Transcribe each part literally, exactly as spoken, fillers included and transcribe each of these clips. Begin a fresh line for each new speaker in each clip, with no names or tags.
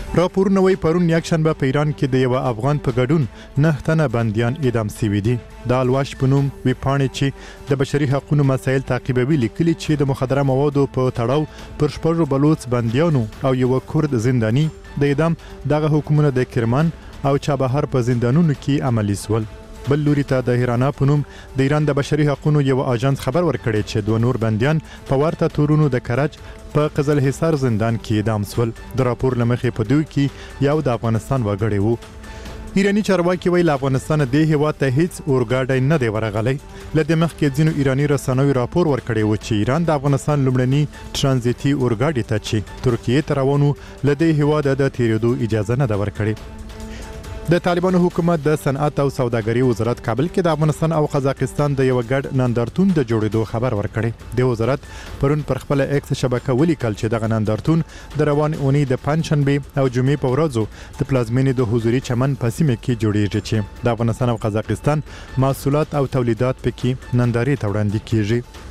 راپورونه وایي پرون یکشنبه په ایران کې د یو افغان په ګډون نه تنه بندیان اعدام شوي دي. د الواش په نوم ویبپاڼې چې د بشري حقوقو مسایل تعقیبوي لیکلي چې د مخدره موادو په تړاو پر شپږو بلوڅ بندیانو او یو کورد زنداني د اعدام دغه حکمونه د کرمان او چابهار په زندانونو کې عملي سول. بل لوري ته د هیرانا په نوم د ایران د بشري حقوقو یو اژانس خبر ورکړی چې دوه نور بندیان په ورته تورونو د کرج په قزل حصار زندان کې اعدام سول. د راپور لمخې په دوی کې یو د افغانستان وګړی وو. ایرانی چارواکي ویل افغانستان د هیواد ته هیڅ اورګاډی نه دی ورغلی. لدې مخکې ځینو ایرانی رسنیو راپور ورکړی و چې ایران د افغانستان لومړني ترانزیتي اورګاډي ته چې ترکیه ته روانو لدې هیواد د تیریدو اجازه نه ده ورکړې. د طالبانو حکومت د صنعت او سوداګرۍ وزارت کابل کې د افغانستان او قزاقستان د یو ګډ نندارتون د جوړېدو خبر ورکړی. د وزارت پرون پر خپل ایکس شبکه ولیکل چې دغه نندارتون د روان اونۍ د پنځشنبه او جمعې په ورځو د پلازمینې د حضوري چمن په سیمه کې جوړیږي چې د افغانستان او قزاقستان محصولات او تولیدات پکې نندارې ته وړاندې کیږي.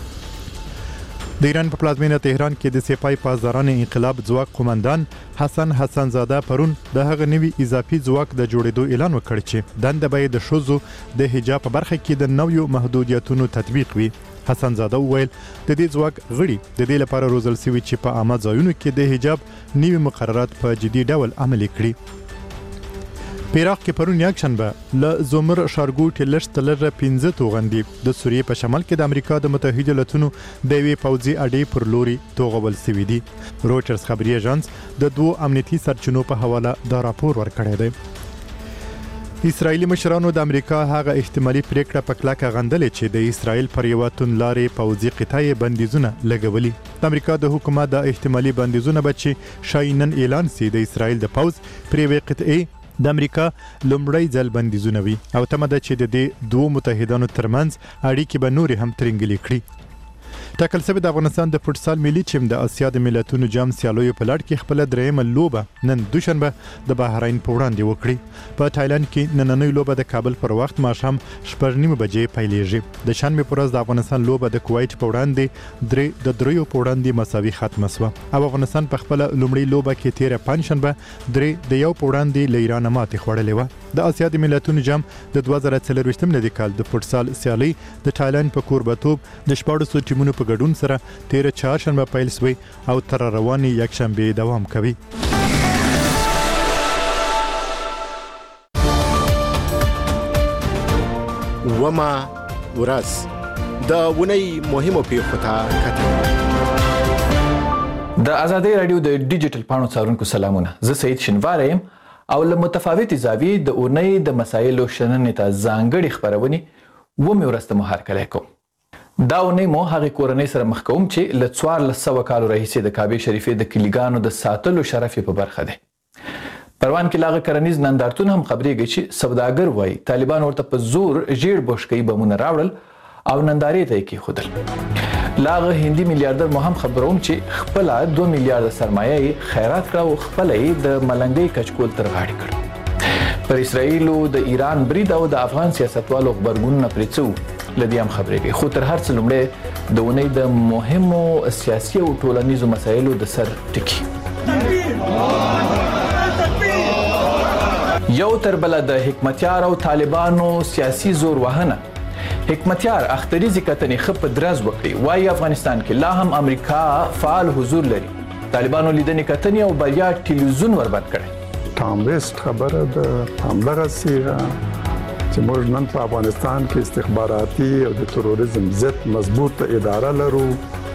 د ایران په پلازمینه تهران کې د سپای پاسداران انقلاب ځواک قومندان حسن حسن زاده پرون د هغه نوي اضافي ځواک د جوړېدو اعلان وکړ چې دنده به د ښځو د حجاب په برخه کې د نویو محدودیتونو تطبیق وي. حسن زاده وویل د دې ځواک غړي د دې لپاره روزل شوي چې په عامه ځایونو کې د حجاب نوي مقررات په جدي ډول عملي کړي. په عراق کې پرون یکشنبه له زومر شارګوټ لشتلره پنځه توغندې د سوریې په شمال کې د امریکا د متحده ایالاتونو د یوې پوځي اډې پر لوري توغول شوي دي. رویټرز خبري اژانس د دوه امنیتي سرچینو په حواله دا راپور ورکړی دی. اسرائیلي مشرانو د امریکا هغه احتمالي پریکړه په کلکه غندلې چې د اسرائیل پر یو تونلارې پوځي قطعې بندیزونه لګولي. د امریکا د حکومت د احتمالي بندیزونه به چې شاینن اعلان سي د اسرائیل د پوځ پر یوې قطعې د امریکا لومړی ځل بندیزونه وي او تمه ده چې د دې دوه متحدانو ترمنځ اړیکې به نورې هم ترنګلې کړي. ټاکل شوی د افغانستان د فوټسال ملي ټیم د اسیا د ملتونو جام سیالیو په لړ کې خپل درېیمه لوبه نن دوشنبه د بحرین په وړاندې وکړي. په تایلند کې نننۍ لوبه د کابل پر وخت ماښام شپږ نیمې بجې پیلېږي. د شنبې په ورځ د افغانستان لوبه د کویت په وړاندې درې د دریو په وړاندې مساوي ختمه شوه او افغانستان په خپل لومړۍ لوبه کې تیره پنځشنبه درې د یو په وړاندې له ایران ماتې خوړلې وه. د اسیا د ملتونو جام د دوه زره څلرویشتم میلادي کال د فوټسال سیالۍ د تایلند په کوربتوب د شپاړسو ټیمونو په ګډون سره تیره چهارشنبه پیل شوی او تر روانې یکشنبې دوام کوي.
وما ورځ د ونی مهمو پیښو ته کتل.
د ازادۍ رادیو د ډیجیټل پاڼو څارونکو سلامونه. زه سعید شنواره یم او له متفاوتې زاویې د اونۍ د مسایلو شننې ته ځانګړې خپرونې ومې ورځ ته مو هرکلی کوم. دا اونۍ مو هغې کورنۍ سره مخ کوم چې له څوارلس سوه کالو راهیسې د کعبې شریفې د کلیګانو د ساتلو شرف یې په برخه دی. پروان کې لاغه کرنیز نندارتون هم خبرېږي چې سوداګر وایي طالبان ورته په زور ژیړ بوشکۍ بمونه راوړل او نندارې ته یې کېښودل. لاغه هندي میلیاردر مو هم خبروم چې خپله دوه میلیارده سرمایه یې خیرات کړه او خپله یې د ملنګۍ کچکول تر غاړې کړ. پر اسرائیلو د ایران برید او د افغان سیاستوالو غبرګونونه پرې څه وو له دې هم خبرېږي. خو تر هر څه لومړی د اونۍ د مهمو سیاسي او ټولنیزو مسایلو د سر ټکي. یو تر بله د حکمتیار او طالبانو سیاسي زور وهنه. حکمتیار اختریزي کتنې ښه په درز وکړي. وایي افغانستان کې لا هم امریکا فعال حضور لري. طالبانو لیدنې کتنې او بریا ټلویزیون وربند کړی.
ټام ویسټ خبره د همدغسې چې موږ نن په افغانستان کې استخباراتي او د تروریزم ضد مضبوط اداره لرو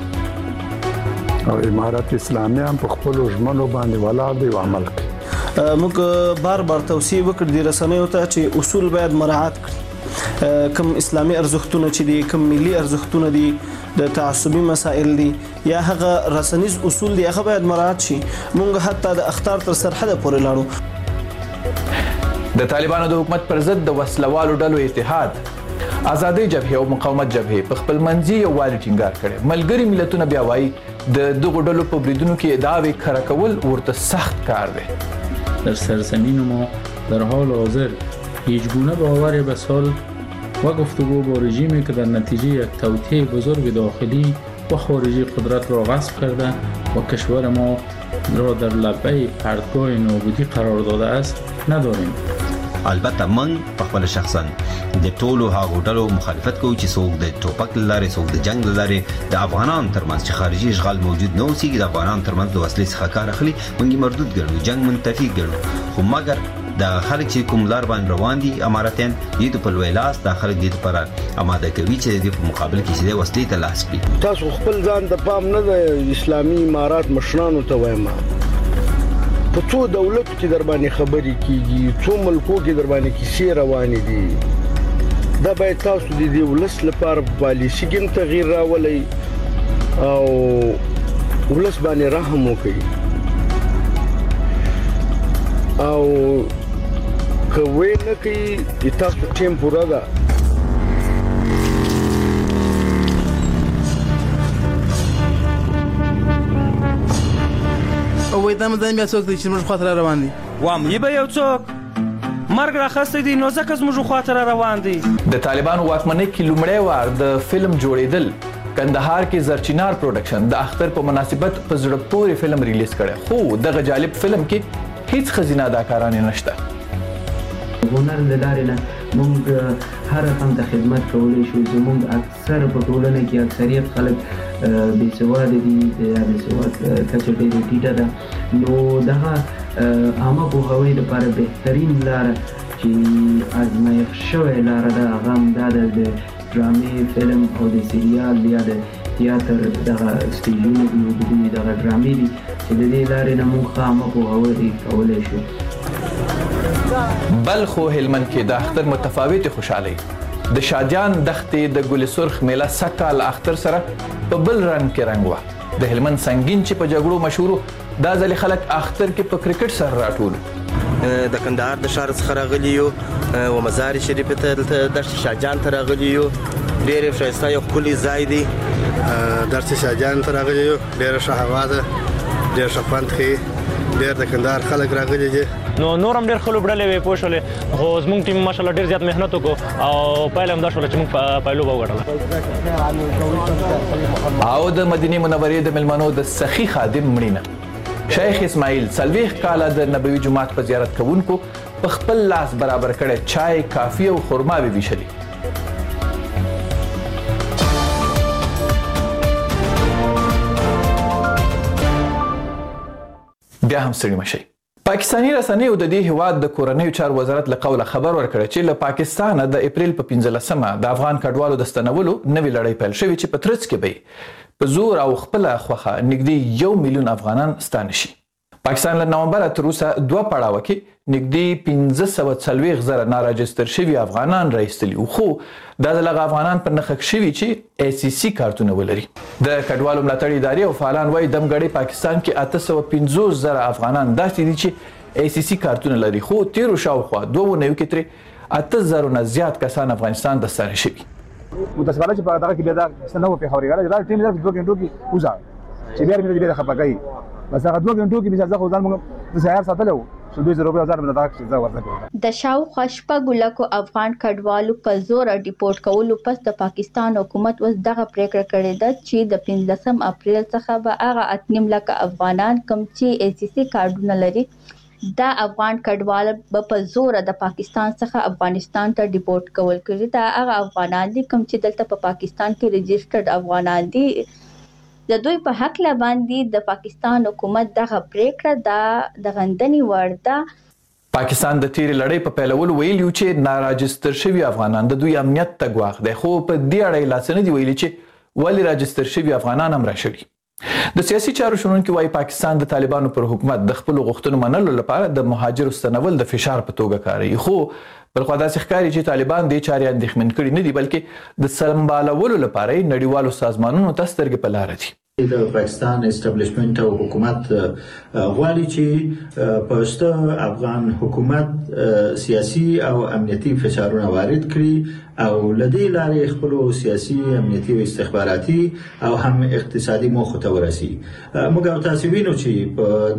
او امارت اسلامي هم په خپلو ژمنو باندې ولاړ دی او عمل کوي.
موږ بار بار توصیه وکړو د رسنیو ته چې اصول باید مراعات کړي. کم اسلامي ارزښتونه چې دي، کم ملي ارزښتونه دي، د تعصبي مسائل دي یا هغه رسنیز اصول دي هغه باید مراعات شي. موږ حتی د اخطار تر سرحده پورې لاړو.
د طالبانو د حکومت پر ضد د وسلوالو ډلو اتحاد، آزادۍ جبهې او مقاومت جبهې په خپل منځي یووالي ټینګار کړی. ملګري ملتونه بیا وایي د دغو ډلو په بریدونو کې ادعاوې کره کول ورته سخت کار دی.
در سرزمین ما در حال حاضر هیچ گونه باور به سال و گفتگو با رژیمی که در نتیجه یک توطئه بزرگ داخلی و خارجی قدرت را غصب کرده و کشور ما را در لبه پرتگاه نابودی قرار داده است نداریم.
البته من په خپل شخصا د ټولو هغو ډلو مخالفت کوو چې څوک د ټوپک له لارې څوک د جنګ له لارې د افغانانو ترمنځ چې خارجي اشغال موجود نه اوسېږي د افغانانو ترمنځ د وسلې څخه کار اخلي موږ یې مردود ګڼو، جنګ منتفي ګڼو. خو مګر د خلک چې کوم لار باندې روان دي اماراتیان دې ته په لوی لاس د خلک دې لپاره اماده کوي چې د مقابل کې چې د وسلې ته لاس کړي.
تاسو خپل ځان د پام نه د اسلامي امارات مشرانو ته وایم په څو دولت کې در باندې خبرې کیږي، څو ملکو کې در باندې کیسې روانې دي. دا باید تاسو د دې ولس لپاره پالیسي کې تغییر راولئ او ولس باندې رحم وکړئ او کوي نه کوي تاسو ټیم پورا ده.
او وای دا مدن بیا څوک دي چې موږ خاطر روان دي
وام یې به یو څوک مرګ راخسته دي نو ځکه موږ خاطر روان دي.
د طالبانو واکمنۍ کې لومړی وار د فلم جوړېدل کندهار کې زرچینار پروډکشن د اختر په مناسبت په زړه پورې فلم ریلیز کړی، خو دغه جالب فلم کې هیڅ خزینه اداکاران نشته.
هنر د لارې نه موږ هر رقم د خدمت کولی شو. زموږ اکثر په ټولنه کې اکثریت خلک بې سواده دي یا بې سواد کچه ډېره ټیټه ده، نو دغه عامه پوهاوي لپاره بهترین لاره چې ازمایښت شوې لاره ده هغه همدا ده د ډرامې، فلم او د سریال یا د تیاتر دغه سټیجونه دي د دوی دغه ډرامې دي چې د دې لارې نه موږ ښه عامه پوهاوی کولی شو.
بلخ او هلمند کې د اختر متفاوتې خوشحالۍ د شادیان دښتې د ګل سرخ میله سږ اختر سره په بل رنګ کې رنګ وه. د هلمند سنگین چې په جګړو مشهور دا ځلې خلک اختر کې په کرکټ سره راټول
د کندهار د ښار څخه راغلي یو و مزار شریف ته دلته دشت شاهجان ته راغلي یو، ډېر ښایسته یو ښکلی ځای دی.
دشت شاهجان ته راغلي یو، ډېره ښه هوا ده، ډېر ښه خوند کوي، ډېر د کندهار خلک راغلي دي.
نو نور هم ډېر ښه لوبډلې وې پوه شولې، خو زموږ ټیم ماشاءالله ډېر زیات محنت وکړو او پایله همدا شوله چې موږ پایلوبه وګټله.
او د مدینې منورې د مېلمنو د سخي خادم مړینه شیخ اسماعیل څلوېښت کاله د نبوي جومات په زیارت کوونکو په خپل لاس برابر کړی چای، کافي او خرما به ویشلي. بیا هم ستړي مشئ. پاکستاني رسنیو د دې هیواد د کورنیو چارو وزارت له قوله خبر ورکړی چې له پاکستانه د اپریل په پنځلسمه د افغان کډوالو د ستنولو نوې لړۍ پیل شوې چې په ترڅ کې به په زور او خپله خوښه نږدې یو میلیون افغانان ستانه شي. پاکستان له نومبره تر اوسه دوه پړاوه کې نږدې پنځه سوه څلوېښت زره ناراجستر شوي افغانان راایستلي وو، خو دا د هغه افغانان په نښه شوي چې ای سی سی کارتونه ولري. د کډوالو ملاتړ ادارې او فعالان وایي دمګړۍ پاکستان کې اته سوه پنځوس زره افغانان داسې دي چې ای سی سی کارتونه لري، خو تیرو شاوخوا دوه اونیو کې ترې اته زرو نه زیات کسان افغانستان ته ستانه شوي.
متاسفانه چې په دغه کې بیا دا څه نه و پېښور کې دا ټیم دوه غنټو کې وځه چې بیا مې بیا خپه کوي بس هغه دوه غنټو کې بیا ځکه ځان موږ د سهار ساتلو
د شاوخوا شپږ لکو افغان کډوالو په زور ډیپورټ کولو پس د پاکستان حکومت اوس دغه پریکړه کړې ده چې د پنځلسم اپریل څخه به هغه اته نیم لکه افغانان کوم چې ای سی سی کارډونه لري دا افغان کډوال به په زور د پاکستان څخه افغانستان ته ډیپورټ کول کړي. دا هغه افغانان دي کوم چې دلته په پاکستان کې رجسټرډ افغانان دي. د دوی په حق لا باندې د پاکستان حکومت دغه پریکړه دا د غندنې وړ ده.
پاکستان د تیرې لړۍ په پیلولو ویلي چې ناراجستر شوي افغانان د دوی امنیت ته ګواښ دی، خو په دې اړه یې لا څه نه دي ویلي چې ولې راجستر شوي افغانان هم راشړي. د سیاسي چارو شنونکي وایي پاکستان د طالبانو پر حکومت د خپلو غوښتنو منلو لپاره د مهاجرو ستنول د فشار په توګه کاروي، خو بلخوا داسې ښکاري چې طالبان دې چارې اندېښمن کړي نه دي بلکې د سمبالولو لپاره یې نړیوالو سازمانونو ته سترګې په لاره دي.
د پاکستان اسټابلیشمنت او حکومت غواړي چې په افغان حکومت سیاسي او امنیتي فشارونه وارد کړي او لدې لارې خپل سیاسي امنیتي او استخباراتي او هم اقتصادي موخو ته ورسي. موږ او تاسو وینو چې په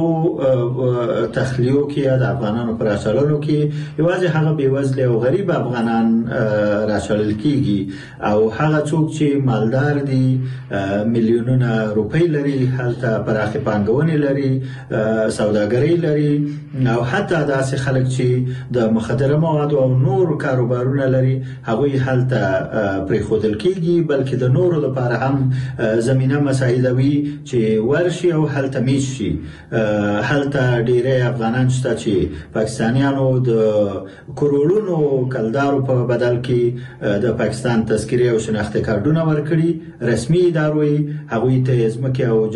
دغه تخلیو کې د افغانانو پر اصلونو کې یوازې هغه بیوزله او غریب افغانان راشړل کیږي او هغه څوک چې مالدار دي میلیونونه روپۍ لري، هلته پراخه پانګونې لري، سوداګري لري او حتی داسې خلک چې د مخدره موادو او نور کاروبارونه لري هغوی هلته پرېښودل کیږي، بلکې د نورو لپاره هم زمینه مساعدوي چې ورشي او هلته میش شي. هلته ډیری افغانان شته چې پاکستانیانو د کروڑونو کلدارو په بدل کې د پاکستان تذکرې او شناخته کارتونه ورکړي، رسمي ادارو هغوی ته ځمکې او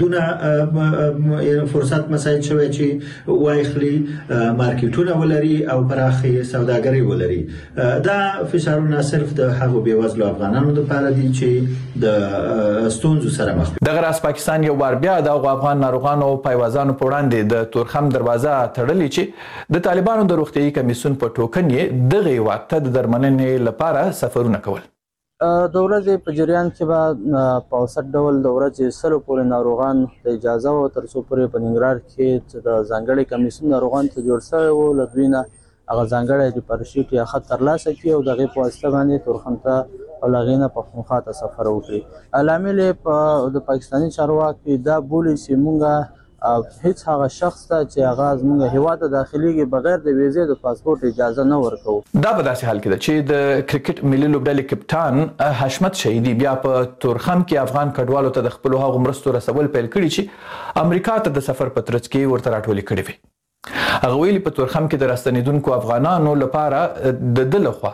جایدادونه فرصت مساعد شوی چې وایخلي، مارکیټونه ولري او پراخه سوداګري ولري. دا فشارونه صرف د هغو بیوزلو افغانانو لپاره دي چې د ستونزو سره مخ دي.
دغه راز پاکستان یو بار بیا د افغان ناروغانو او پایوازانو په وړاندې د تورخم دروازه تړلې چې د طالبانو د روغتیايي کمیسیون په ټوکن یې دغه هیواد ته د درملنې لپاره سفرونه کول.
د ورځې په جریان کې به په اوسط ډول د ورځې سلو پورې ناروغان ته اجازه و، تر څو پورې په ننګرهار کې د ځانګړي کمیسیون ناروغان ته جوړ شوی و، له دوی نه هغه ځانګړی ریپارشیټ یا خط ترلاسه کړي او د هغې په واسطه باندې تورخم ته او له هغې نه پښتونخوا ته سفر وکړي. لامل یې د پاکستاني چارواکي دا بولي چې مونږ هیڅ هغه شخص ته چې هغه زموږ هیواد ته داخليږي بغیر د ویزې د پاسپورت اجازه نه ورکوو.
دا په داسې حال کې ده چې د کرکټ ملي لوبډلې کپټان حشمت شهیدي بیا په تورخم کې افغان کډوالو ته د خپلو هغو مرستو رسول پیل کړي چې امریکا ته د سفر په ترڅ کې ورته راټولې کړې وي. هغه ویلي په تورخم کې د راستنېدونکو افغانانو لپاره د ده لخوا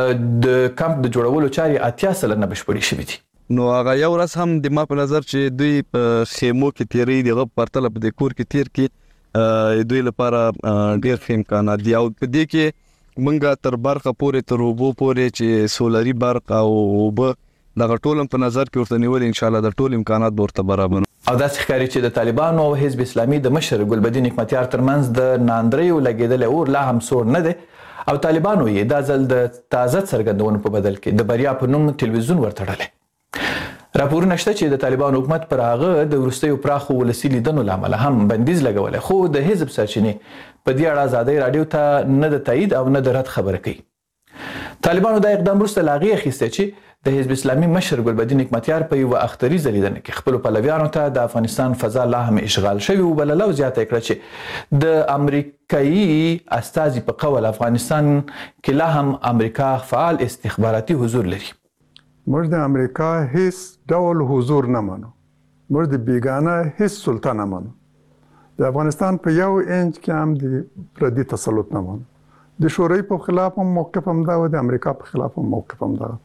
د کمپ د جوړولو چارې اتیا سلنه بشپړې شوي دي.
نو هغه یو ورځ هم د ما په نظر چې دوی په خیمو کې تیری دغه پرتله په د کور کې تیر کې دوی لپاره ډیر ښه امکانات دي او په دې کې مونږه تر برخه پورې تر اوبو پورې چې سولري برق او اوبه دغه ټول په نظر کې ورته نیول ان شاء الله د ټول امکانات به ورته برابر.
او داسې ښکاري چې د طالبانو او حزب اسلامي د مشر ګلبدین حکمتیار ترمنځ د ناندریو لګېدلی اور لا هم سوړ نه دی او طالبانو یې دا ځل د تازه څرګندونو په بدل کې د بریا په نوم تلویزیون ورتړلی. راپورونه شته چې د طالبانو حکومت پر هغه د وروستیو پراخو ولسي لیدنو له امله هم بندیز لګولی، خو د حزب سرچینې په دې اړه ازادۍ راډیو ته نه د تایید او نه د رد خبره کوي. طالبانو دا اقدام وروسته له هغې اخیستی چې د حزب اسلامي مشر ګلبدین حکمتیار په یوه اختریزه لیدنه کې خپلو پلویانو ته د افغانستان فضا لا هم اشغال شوي وبلله او زیاته یې کړه چې د امریکایي استازي په قول افغانستان کې لا هم امریکا فعال استخباراتي حضور لري.
موږ د امریکا هیڅ ډول حضور نه منو، موږ د بیګانه هیڅ سلطه نه منو، د افغانستان په یو انچ کې هم د پردي تسلط نه منو، د شوروي په خلاف هم موقف هم دا و، د امریکا په خلاف هم موقف هم دا.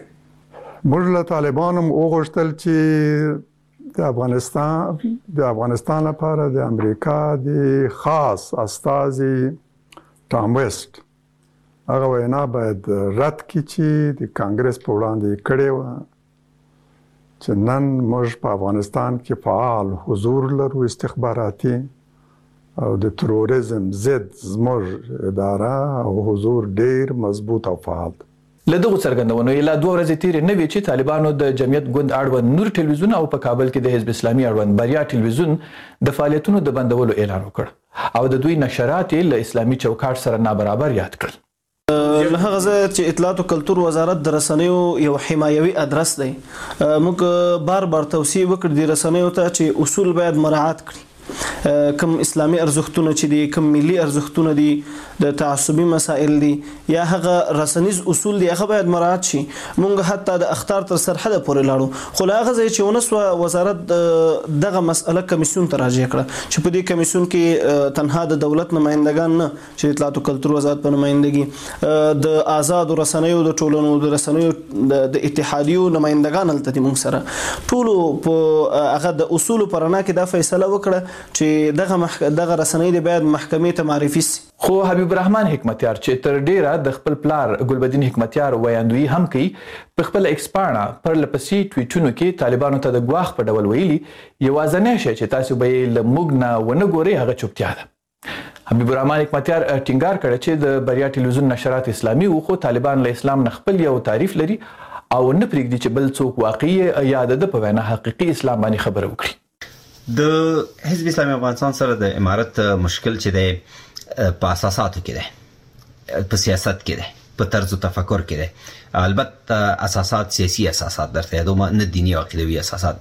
موږ له طالبانو هم وغوښتل چې د افغانستان د افغانستان لپاره د امریکا د خاص استازي ټام ویسټ هغه وینا باید رد کړي چې د کانګرس په وړاندې کړې وه چې نن موږ په افغانستان کې فعال حضور لرو استخباراتي او د تروریزم ضد زموږ اداره او حضور ډیر مضبوط او فعال دی.
له دغو څرګندونو یې لا دوه ورځې تېرې نه وې چې طالبانو د جمعیت ګوند اړوند نور ټلویزیون او په کابل کې د حزب اسلامي اړوند بریا ټلویزیون د فعالیتونو د بندولو اعلان وکړ او د دوی نشرات یې له اسلامي چوکاټ سره نابرابر یاد کړل.
له هغه ځایه چې اطلاعات او کلتور وزارت د رسنیو یو حمایوي ادرس دی، موږ بار بار توصیه وکړو د رسنیو ته چې اصول باید مراعات کړي. کم اسلامي ارزښتونه چې دي، کم ملي ارزښتونه دي، د تعصبي مسائل دي یا هغه رسنیز اصول دي، هغه باید مراعات شي. مونږ حتی د اخطار تر سرحده پورې لاړو، خو له هغه ځایه چې ونه سوه وزارت دغه مسئله کمیسیون ته راجع کړه چې په دې کمیسیون کې تنها د دولت نمایندګان نه چې اطلاعات او کلتور وزارت په نمایندګي د آزادو رسنیو د ټولنو د رسنیو د اتحادیو نمایندګان هلته دي مونږ سره ټولو په هغه د اصولو په رڼا کې دا فیصله وکړه چې دغه مح... دغه رسنۍ د باید محکمې ته معرفي سي.
خو حبیب الرحمن حکمتیار چې تر ډیره د خپل پلار ګلبدین حکمتیار ویاندویي هم کوي، په خپل ایکس پاڼه پر لپسې ټویټونو کې طالبانو ته د ګواښ په ډول ویلي یوازینی شی چې تاسو به یې له موږ نه ونه ګورئ هغه چوپتیا ده. حبیب الرحمن حکمتیار ټینګار کړی چې د بریا ټلویزیون نشرات اسلامي وو، خو طالبان له اسلام نه خپل یو تعریف لري او نه پرېږدي چې بل څوک واقعي یا د په وینا حقیقي اسلام باندې خبره وکړي.
د حزب اسلامي افغانستان سره د امارت مشکل چې دی په اساساتو کې دی، په سیاست کې دی، په طرز تفکر کې دی. البته اساسات سیاسي اساسات درته یادوم، نه دینی او عقیدوي اساسات.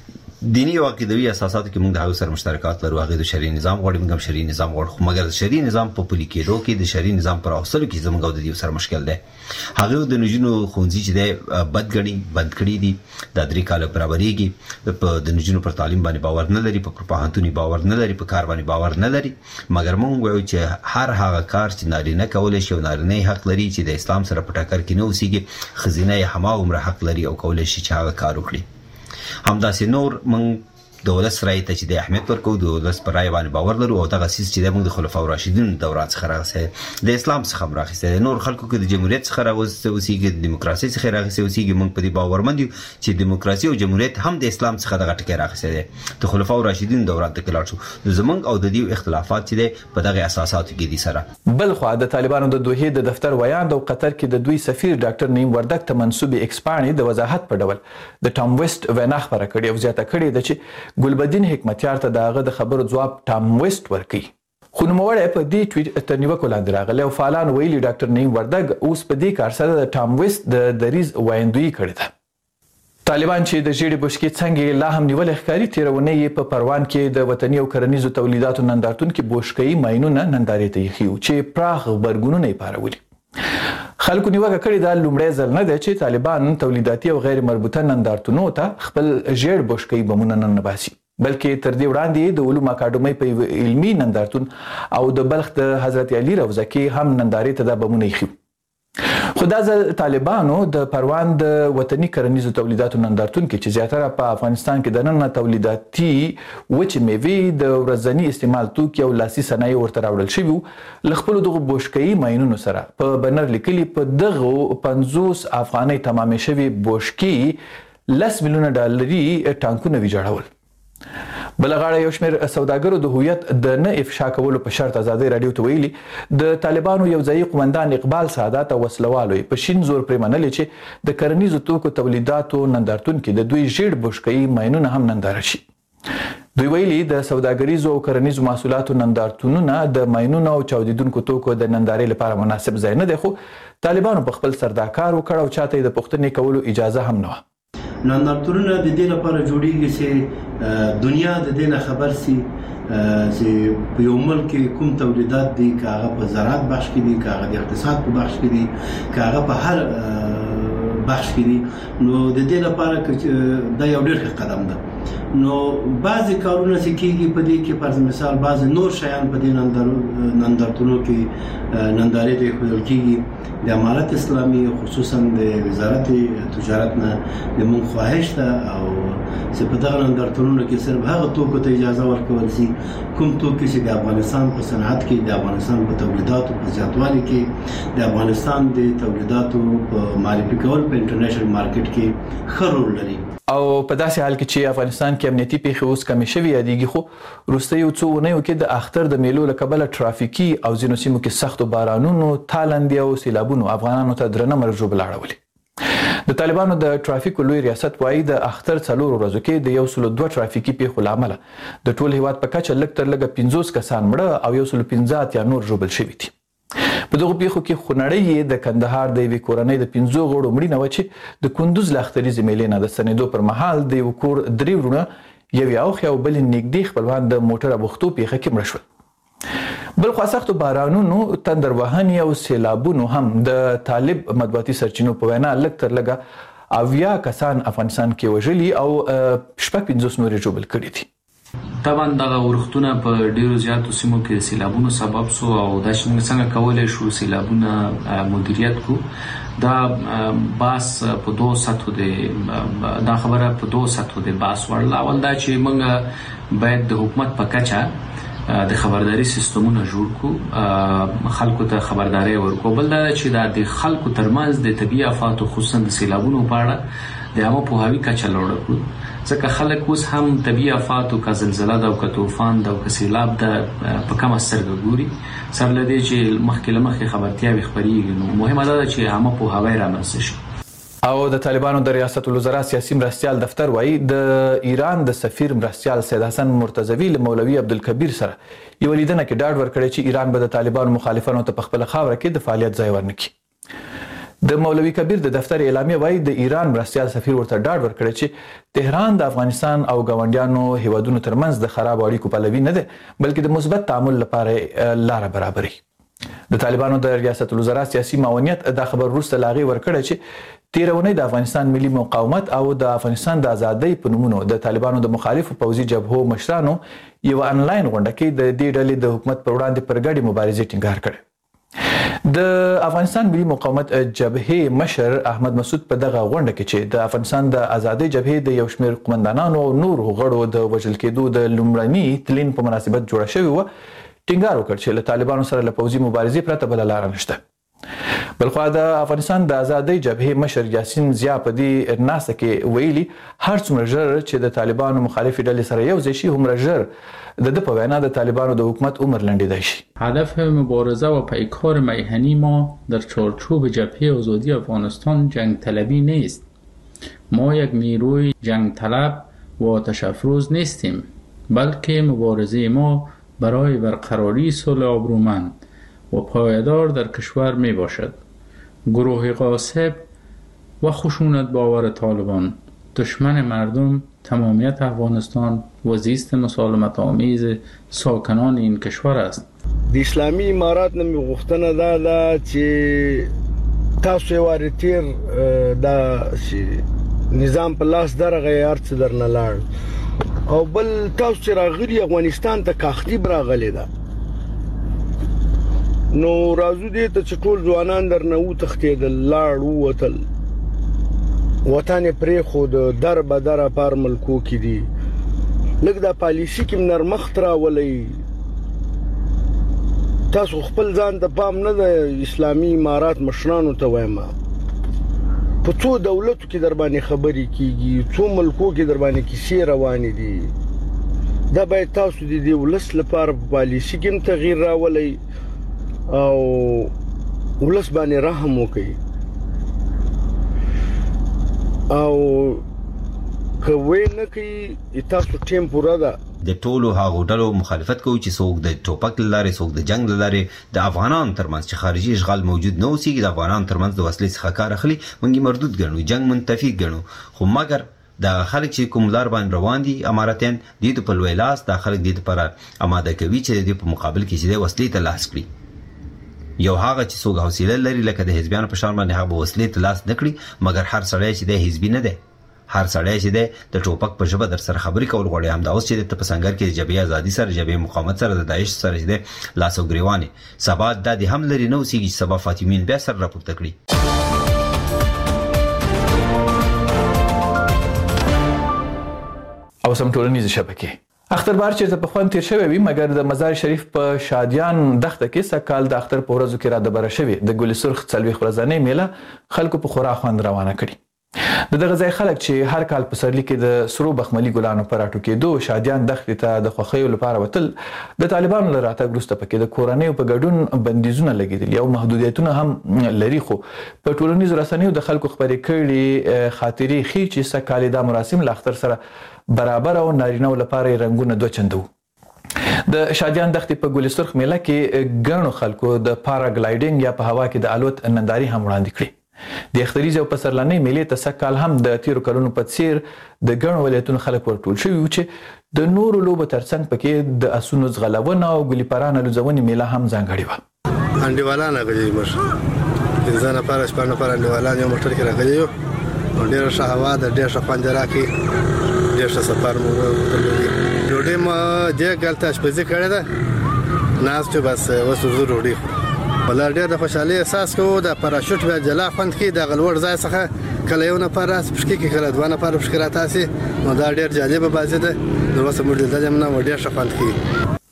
دینی او عقیدوي اساساتو کې موږ د هغو سره مشترکات لرو. هغه د شرعي نظام غواړي، موږ هم شرعي نظام غواړو، خو مګر د شرعي نظام په پلي کېدو کې، د شرعي نظام پر اوسلو کې زموږ او د دې سره مشکل دی. هغه د نجونو ښوونځي چې دی بد ګڼي، بند کړي دي، د درې کاله برابرېږي، په د نجونو پر تعلیم باندې باور نه لري، په پوهنتون باور نه لري، په کار باندې باور نه لري. مګر موږ وایو چې هر هغه کار چې نارینه کولی شي او نارینه حق لري چې د اسلام سره په ټکر کې نه اوسېږي، ښځینه یې هماغومره حق لري او کولی شي چې هغه کار وکړي. همداسې نور موږ د ولس رایې ته چې د اهمیت ورکوو، د ولس پر رایې باندې باور لرو او دغه څیز چې دی موږ د خلفاء راشدینو دوران څخه راغلی، د اسلام څخه هم راخیستی دی، نور خلکو کې د جمهوریت څخه راغوستی اوسېږي، د دیموکراسۍ څخه راغیستی اوسېږي. موږ په دې باورمند یو چې دیموکراسي او جمهوریت هم د اسلام څخه دغه ټکی راخیستی دی. د خلفاء راشدینو دوران ته کې لاړ شو، زموږ او د دې اختلافات چې دی په دغه اساساتو کې دي سره.
بل خوا د طالبانو د دوحې د دفتر ویاند او قطر کې د دوی سفیر ډاکټر نعیم وردګ ته منسوبې ایکس پاڼې د وضاحت په ډول د ټام ویسټ وینا خپره کړې او زیاته کړې ده چې ګلبدین حکمتیار ته د هغه د خبرو ځواب ټام ویسټ ورکوي. خو نوموړی په دې ټویټ تر نیوکو لاندې راغلی او فعالان ویلي ډاکټر نعیم وردګ اوس په دې کار سره د ټام ویسټ د دریځ وایندویي کړې ده. طالبان چې د ژیړې بشکې څنګه لا هم نیولې ښکاري، تېره اونۍ یې په پروان کې د وطني او کرنیزو تولیداتو نندارتون کې بوشکه‌یي ماینونه نندارې ته ایښي وو چې پراخ غبرګونونه یې پارولي. خلکو نیوکه کړې ده لومړی ځل نه دی چې طالبان تولیداتي او غیر مربوطه نندارتونو ته خپل ژیړ بشکه‌یي بمونه ننباسي، بلکې تر دې وړاندې د علوم اکاډمۍ په علمي نندارتون او د بلخ د حضرت علي روضه کې هم نندارې ته دا بمونه ایښي. خو دا ځل طالبانو د پروان د وطني کرنیزو تولیداتو نندارتون کې چې زیاتره په افغانستان کې دننه تولیداتي وچې میوې، د ورځني استعمال توکي او لاسي صنایع ورته راوړل شوي وو، له خپلو دغو بوشکه‌یي ماینونو سره په بنر لیکلي په دغو پنځوس افغانۍ تمامې شوي بوشکې لس میلیونه ډالري ټانکونه ویجاړول. بل غاړه یو شمېر سوداګرو د هویت د نه افشا کولو په شرط ازادۍ راډیو ته ویلي د طالبانو یو ځایي قومندان اقبال سعادت او وسلوالو په شین زور پرې منلې چې د کرنیزو توکو تولیداتو نندارتون کې د دوی ژیړ بشکه‌یي ماینونه هم ننداره شي. دوی ویلي د سوداګریزو او کرنیزو محصولاتو نندارتونونه د ماینونو او چاودیدونکو توکو د نندارې لپاره مناسب ځای نه دی، خو طالبانو په خپل سر دا کار وکړ او چاته یې د پوښتنې کولو اجازه هم نه وه.
نندارتونونه د دې لپاره جوړیږي چې دنیا د دې نه خبر سي چې په یو ملک کې کوم تولیدات دي، که هغه په زراعت بخش کې دي، که هغه د اقتصاد په بخش کې دي، که هغه په هر بخش کې دي. نو د دې لپاره دا یو ډېر ښه قدم ده. نو بعضې کارونه چې کېږي په دې کې فرض مثال بعضې نور شیان په دې نندارتونو کې نندارې ته ایښودل کېږي. د امارت اسلامي خصوصا د وزارت تجارت نه زموږ خواهش ده او چې په دغه نندارتونونو کې صرف هغه توکو ته اجازه ورکول شي کوم توکي چې د افغانستان په صنعت کې، د افغانستان په تولیداتو په زیاتوالي کې، د افغانستان د تولیداتو په معرفي کول په انټرنیشنل مارکیټ کې ښه رول لري.
او په داسې حال کې چې افغانستان کې امنیتي پیښې اوس کمې شوي یادېږي، خو وروستیو څو اونیو کې د اختر د میلو له کبله ټرافیکي او ځینو سیمو کې سختو بارانونو، تالندې او سیلابونو افغانانو ته درنه مرګ ژوبله اړولې. د طالبانو د ټرافیکو لوی ریاست وایي د اختر څلورو ورځو کې د یو سلو دوه ټرافیکي پیښو له امله د ټول هیواد په کچه لږ تر لږه پنځوس کسان مړه او یو سلو پنځه اتیا نور ژوبل شوي دي. په دغو پیښو کې خونړۍ یې د کندهار د یوې کورنۍ د پنځو غړو مړینه وه چې د کندوز له اختریزې میلې نه د ستنېدو پر مهال د یو کور درې وروڼه، یو یې اوښی او بل یې نږدې خپلوان د موټر ابوختو پیښه کې مړه شول. بل خوا سختو بارانونو، تندر وهنې او سیلابونو هم د طالب مطبوعاتي سرچینو په وینا لږ تر لږه اویا کسان افغانستان کې وژلي او شپږ پنځوس نور یې ژوبل کړي دي.
طبعا دغه ورښتونه په ډیرو زیاتو سیمو کې سیلابونو سبب سو او دا چې موږ څنګه کولی شو سیلابونه مدیریت کو، دا باس په دوه سطحو دی. دا خبره په دوه سطحو دی باس وړل. اول دا چې موږ باید د حکومت په کچه د خبرداري سیستمونه جوړ کو خلکو ته خبرداري ورکو. بل دا چې د خلکو ترمنځ د طبيعي آفات خصوصا د سیلابونو په اړه د عامه پوهاوي کچه لوړه کړو، ځکه خلک اوس هم طبيعي آفات او که زلزلہ دا او که طوفان دا او که سیلاب دا په کم سترګه ګوري، سره لدی چې مخکې له مخکې خبرتیاوي خپرېږي. نو مهمه ده چې عامه پوهاوی رامنځته شي.
او د طالبانو د ریاست الوزرا سیاسي مرستیال دفتر وایي د ایران د سفیر مرستیال سید حسن مرتضوی له مولوي عبدالکبیر سره یو لیدنه کې ډاډ ورکړی چې ایران به د طالبانو مخالفانو ته په خپله خاوره کې د فعالیت ځای ورنکړي. د مولوي کبیر د دفتر اعلامیه وایي د ایران مرستیال سفیر ورته ډاډ ورکړی چې تهران د افغانستان او ګاونډیانو هیوادونو ترمنځ د خراب اړیکو پلوي نه دی، بلکې د مثبت تعامل لپاره لاره برابري. د طالبانو د ریاست الوزرا سیاسي معاونیت دا خبر وروسته له هغې ورکړی چې تیرونی د افغانستان ملي مقاومت او د افغانستان د ازادۍ په نومونو د طالبانو د مخالفو پوځي جبهو مشرانو یو انلاین غونډه کې د دې ډلې د حکومت پر وړاندې پر ګډې مبارزې ټینګار کړی. د افغانستان ملي مقاومت جبهې مشر احمد مسعود په دغه غونډه کې چې د افغانستان د ازادۍ جبهې د یو شمېر قومندانانو او نورو غړو د وژل کېدو د لومړني تلین په مناسبت جوړه شوې وه، ټینګار وکړ چې له طالبانو سره له پوځي مبارزې پرته بله لاره نشته. بلخوا د افغانستان د ازادۍ جبهې مشر یاسین ضیا په دې ناسته کې ویلي هر څومره ژر چې د طالبانو مخالفې ډلې سره یو ځای شي هومره ژر د ده په وینا د طالبانو د حکومت عمر لنډیدای شي.
هدف مبارزه و پیکار میهنی ما در چارچوب جبهه آزادی افغانستان جنگ طلبی نیست. ما یک نیروی جنگ طلب و آتش افروز نیستیم، بلکه مبارزه ما برای برقراری صلح آبرومند و پایدار در کشور می باشد. گروه غاصب و خشونت باور طالبان دشمن مردم، تمامیت افغانستان و زیست مسالمت آمیز ساکنان این کشور است.
د اسلامی امارات نه غوښتنه دا ده چې تاسو یې وارې تیر دا نظام په لاس درغی هر څه درنه لاړ، او بل تاسو چې راغلي افغانستان ته کاختیب راغلی ده، نو راځو دې ته چې ټول ځوانان درنه وتښتېدل، لاړ ووتل، وطن یې پرېښود، در به دره پار ملکو کې دي. لږ دا پالیسي کې نرمښت راولئ. تاسو خپل ځان ته پام نه د اسلامي امارات مشرانو ته وایم، په څو دولتو کې در باندې خبرې کیږي، څو ملکو کې در باندې کیسې روانې دي. دا باید تاسو د دې ولس لپاره په پالیسي کې هم تغییر راولئ او ولس باندې رحم وکړي، او که وې نه کوي تاسو ټیم پوره ده.
د ټولو هغو ډلو مخالفت کوي چې څوک د ټوپک له لارې څوک د جنګ له لارې د افغانانو ترمنځ چې خارجي اشغال موجود نه اوسېږي د افغانانو ترمنځ د وسلې څخه کار اخلي، موږ یې مردود ګڼو، جنګ منتفي ګڼو. خو مګر دغه خلک چې کوم لار باندې روان دي اماراتیان، دوی ته په لوی لاس دا خلک دې لپاره اماده کوي چې د دې په مقابل کې چې د وسلې ته لاس کړي. یو هغه چې څوک حوصله لري لکه د حزبیانو په شان باندې هغه وسلې ته لاس نه کړي، مګر هر سړی چې د حزبي نه دی، هر سړی چې دی د ټوپک په ژبه در سره خبرې کول غواړي، همدا اوس چې ته په سنګر کې د جبهې ازادي سره، جبهې مقاومت سره، د داعش سره چې دی لاس او ګریوان یې، سبا دا دې هم لري نه اوسېږي چې سبا فاطمین بیا سر راپورته کړي.
او سم ټولنیزې شبکې اختربار چې په خوند تیر شوی وي، مګر د مزار شریف په شادیان دښته کې سکال د اختر په ورځو کې را دبره شوې د ګل سرخ څلوېښت ورځنۍ میله خلکو په خورا خوند روانه کړي. د دغه ځای خلک چې هر کال په سرلی کې د سرو بخملي ګلانو په راټوکېدو شادیان دښتې ته د خوښیو لپاره وتل، د طالبانو له راتګ وروسته پکې د کورنیو په ګډون بندیزونه لګېدلي او محدودیتونه هم لري. خو په ټولنیزو رسنیو د خلکو خپرې کړي خاطرې ښیي چې سږکال دا مراسم له اختر سره برابر او نارینهو لپاره یې رنګونه دوه چنده وو. د شادیان دښتې په ګل سرخ میله کې ګڼو خلکو د پاراګلایډینګ یا په هوا کې د الوت نندارې هم وړاندې کړي. د اختریزې او پسرلنۍ میلې ته سږکال هم د تیرو کلونو په څیر د ګڼو ولایتونو خلک ورټول شوي وو چې د نورو لوبو ترڅنګ پکې د اسونو ځغلونه او ګلي پرانه لوځونې میله هم ځانګړې وه.
انډیوالان راغلي یو موږ پنځه نفره شپږ نفره انډیوالان یو موټر کې راغلي یو، ډېره ښه هوا ده، ډېر ښه خوند یې راکړي، ډېر ښه سفر مو وکړی. ډوډۍ مو دې کال ته اشپزي کړې ده، ناست یو، بس اوس ورځو ډوډۍ خورو. ولا ډېر د خوشحالۍ احساس کوو. د پاراشوټ بیا جلا خوند کوي، د غلوړ ځای څخه کله یو نفر راسي پښکې کې، کله دوه نفر پښکې راتاسي، نو دا ډېر جالبه بازي ده. نو اوس موږ دلته هم نه ډېر ښه خوند کوي.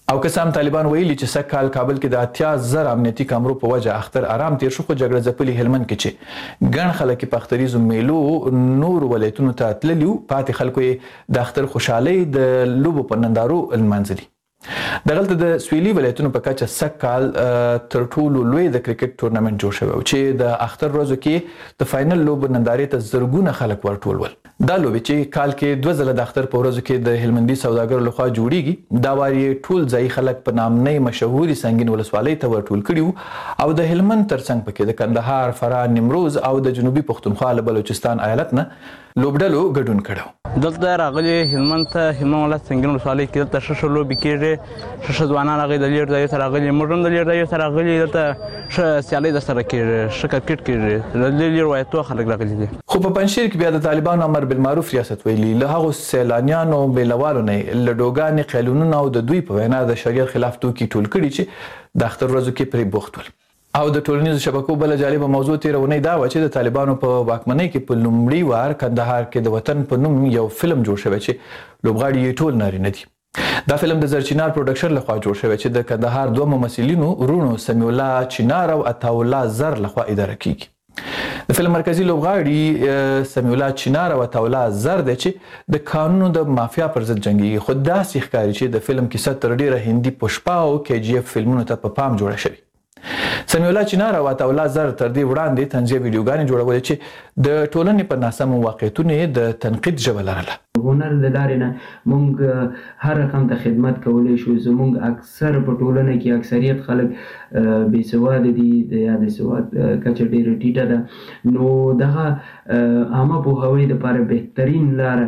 او قسم طالبان ویلي چې سږ کال کابل کې د اتیا زر امنیتي کامرو په وجه اختر آرام تیر شو، خو جګړه ځپلي هلمند کې چې ګڼ خلک په اختریزو میلو نور ولایتونو ته تللي وو، پاتې خلکو یې د اختر خوشحالۍ د لوبو په نندارو لمانځلي. دغلته د سویلي ولایتونو په کچه سږ کال تر ټولو لوی د کرکټ تورنمنټ جوړ شوی و چې د اختر ورځو کې د فاینل لوبو نندارې ته زرګونه خلک ورټول ول. دا لوبې چې کال کې دوه ځله د اختر په ورځو کې د هلمندي سوداګرو لخوا جوړیږي، دا وار یې ټول ځایي خلک په نامنۍ مشهوري سنګین ولسوالۍ ته ورټول کړي وو او د هلمند ترڅنګ پکې د کندهار، فراه، نیمروز او د جنوبي پښتونخوا له بلوچستان ایالت نه لوبډلو ګډون کړی.
دلته راغلي هلمند ته هلمند ولایت سنګین ولسوالۍ کې دلته ښه ښه لوبې کېږي، ښه ښه ځوانان راغلي، د لېر ځایو ته راغلي، موږ هم د لېر ځایو ته راغلي، دلته ښه سیالۍ درسره کېږي، ښه کرکټ کېږي، د لېر ولایتو خلک راغلي دي.
خو په پنجشیر کې بیا د طالبانو امر بالمعروف ریاست ویلي له هغو سیلانیانو بېلوالو نه یې له ډوګانې قیلونونه او د دوی په وینا د شریعت خلاف توکي ټول کړي چې د اختر ورځو کې پرې بوخت ول. او د ټولنیزو شبکو بله جالبه موضوع تېره اونۍ دا وه چې د طالبانو په واکمنۍ کې په لومړي وار کندهار کې د وطن په نوم یو فلم جوړ شوی چې لوبغاړي یې ټول نارینه دي. دا فلم د زرچینار پروډکشن لخوا جوړ شوی چې د کندهار دوه ممثلینو رونو سمیع الله چینار او عطاالله زر لخوا اداره کیږي. د فلم مرکزی لوبغاړي سمیع الله چینار او عطاالله زر دی چې د قانونو د مافیا پر ضد جنګیږي، خو داسې ښکاري چې د فلم کیسه تر ډیره هندي پشپا او کې جی اف فلمونو ته په پام جوړه شوې. سمیع الله چینار او عطاالله زر تر دې وړاندې طنزیه ویډیوګانې جوړولې چې د ټولنې په ناسمو واقعیتونو یې د تنقید ژبه لرله.
هنر د لارې نه موږ هر رقم ته خدمت کولی شو. زموږ اکثر په ټولنه کې اکثریت خلک بې سواده دي، یا د سواد کچه ډېره ټیټه ده، نو دغه عامه پوهاوي دپاره بهترین لاره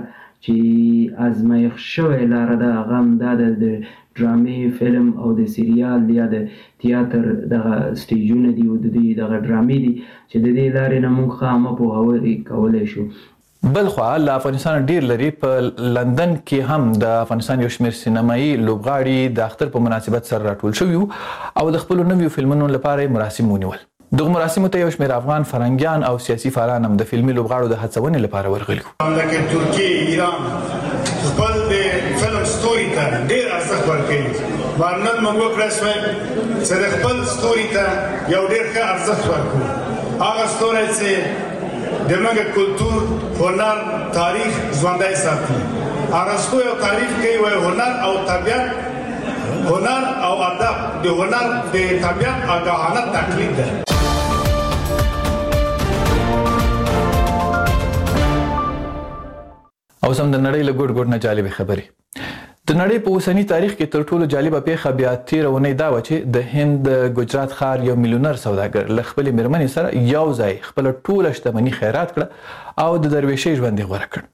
چې ازمایښت شوې لاره ده هغه همدا ده د ډرامې، فلم او د سریال یا د تیاتر دغه سټیجونه دي او د دې دغه ډرامې دي چې د دې لارې نه موږ ښه عامه پوهاوی کولی شو.
بل خوا له افغانستان ډیر لري په لندن کې هم د افغانستان یو شمېر سینمایي لوبغاړي د اختر په مناسبت سره راټول شوي وو او د خپلو نویو فلمونو لپاره یې مراسم ونیول. دغه مراسمو ته یو شمېر افغان فرهنګیان او سیاسي فعالان هم د فلمي لوبغاړو د هڅونې لپاره ورغلي وو.
لکه ترکیه، ایران خپل د فلم ستوري ته ډېر ارزښت ورکوي. نن موږ وکړی شوی چې د خپل ستوري ته یو ډېر ښه ارزښت ورکړو. هغه ستوری چې د موږ کلتور، هنر، تاریخ ژوندی ساتي. ارسطو یو تعریف کوي وایي هنر او طبیعت، هنر او ادب د هنر د طبیعت آګاهانه تقلید ده.
اوس هم د نړۍ له ګوټ ګوټ نه جالبې خبرې. د نړۍ په اوسني تاریخ کې تر ټولو جالبه پیښه بیا تېره اونۍ دا وه چې د هند د ګجرات ښار یو میلیونر سوداګر له خپلې مېرمنې سره یو ځای خپله ټوله شتمني خیرات کړه او د درویشۍ ژوند یې غوره کړ.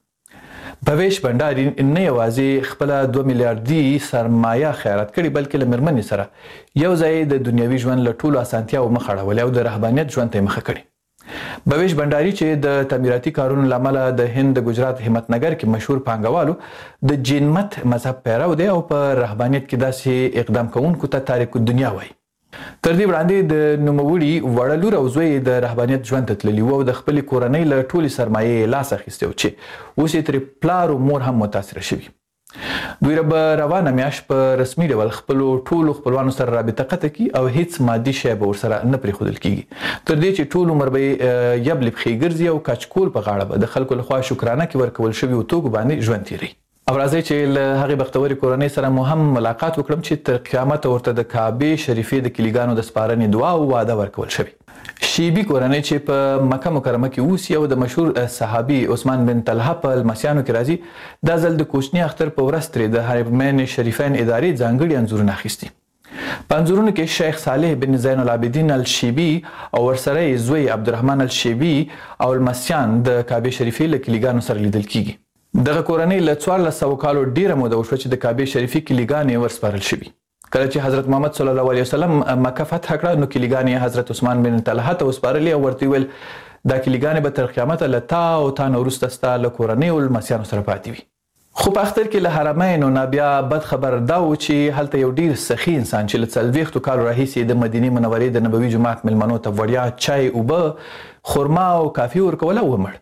بویش بنډاري نه یوازې خپله دوه میلیاردي سرمایه خیرات کړې بلکې له مېرمنې سره یو ځای د دنیوي ژوند له ټولو اسانتیاوو مخ اړولې او د رهبانیت ژوند ته یې مخه کړې. بویش بنډاري چې د تعمیراتي کارونو له امله د هند د ګجرات همت نګر کې مشهور پانګوالو د جین مت مذهب پیرو دی او په رهبانیت کې داسې اقدام کوونکو ته تاریک الدنیا وایي. تر دې وړاندې د نوموړي وړه لور او زوی د رهبانیت ژوند ته تللي وو او د خپلې کورنۍ له ټولې سرمایې یې لاس اخیستی و چې اوس یې ترې پلار او مور هم متاثره شوي. دوی به روانه میاشت په رسمي ډول خپلو ټولو خپلوانو سره رابطه قطع کړي او هیڅ مادي شی به ورسره نه پرېښودل کیږي، تر دې چې ټول عمر به یې یبلې پښې ګرځي او کچکول په غاړه به د خلکو لخوا شکرانه کې ورکول شویو توکو باندې ژوند تېروي. او راځئ چې له هغې بختورې کورنۍ سره مو هم ملاقات وکړم چې تر قیامته ورته د کعبې شریفې د کلیګانو د سپارنې دعا او واده ورکول شوي. شیبي کورنۍ چې په مکه مکرمه کې اوسي او د مشهور صحابي عثمان بن طلحه په لمسیانو کې راځي، دا ځل د کوچني اختر په ورځ ترې د حرمین شریفین ادارې ځانګړي انځورونه اخیستي. په انځورونو کې شیخ صالح بن زین العابدین الشیبي او ورسره یې زوی عبدالرحمن الشیبي او لمسیان د کعبې شریفې له کلیګانو سره لیدل کیږي. دغه کورنۍ له څوارلس سوه کالو ډیره موده وشوه چې د کعبې شریفې کلیګانې ورسپارل شوي. کله چې حضرت محمد صلی الله علیه وسلم مکه فتح کړه نو کلیګانې حضرت عثمان بن طلحه ته وسپارلې او ورته ویل دا کلیګانې به تر قیامته له تا او تا نه وروسته ستا له کورنۍ او لمسیانو سره پاتې وي. خو په اختر کې له حرمینو نه بیا بد خبر دا و چې هلته یو ډیر سخي انسان چې له څلوېښتو کالو راهیسې د مدینې منورې د نبوي جومات میلمنو ته وړیا چای، اوبه، خرما او کافي ورکوله ومړ.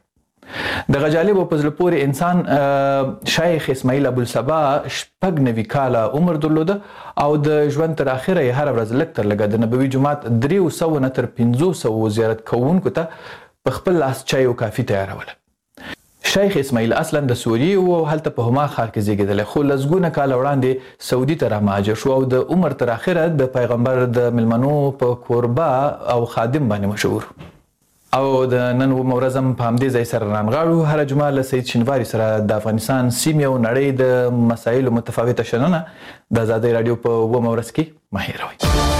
د غجالب په زړه پورې انسان شیخ اسماعیل ابوالصبا شپږ نوي کاله عمر درلوده او د ژوند تر اخره یې هره ورځ لږ تر لږه د نبوي جومات دریو سوو نه تر پنځو سوو زیارت کوونکو ته په خپل لاس چای او کافي تیاروله. شیخ اسماعیل اصلا د سوریې و او هلته په هما ښار کې زیږېدلی، خو لسګونه کاله وړاندې سعودي ته رامهاجر شو او د عمر تر اخره د پیغمبر د میلمنو په کوربه او خادم باندې مشهور. او د نن اومه ورځ هم په همدې ځای سره رانغاړو. هره جمعه له سید شینواري سره د افغانستان سیمې او نړۍ د مسایلو متفاوته شننه د ازادۍ راډیو په اومه ورځ کې مه هېروئ.